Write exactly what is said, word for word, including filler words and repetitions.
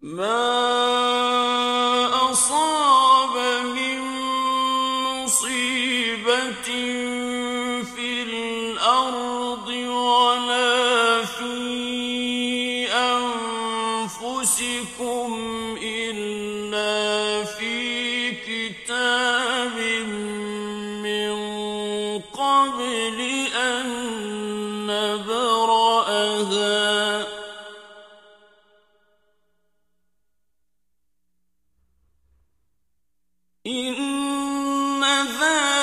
مَا أَصَابَ مِن مُّصِيبَةٍ فِي الْأَرْضِ وَلَا فِي أَنفُسِكُمْ إِلَّا فِي كِتَابٍ مِّن قَبْلِ أَن نَّبْرَأَهَا ۚ إِنَّ ذَٰلِكَ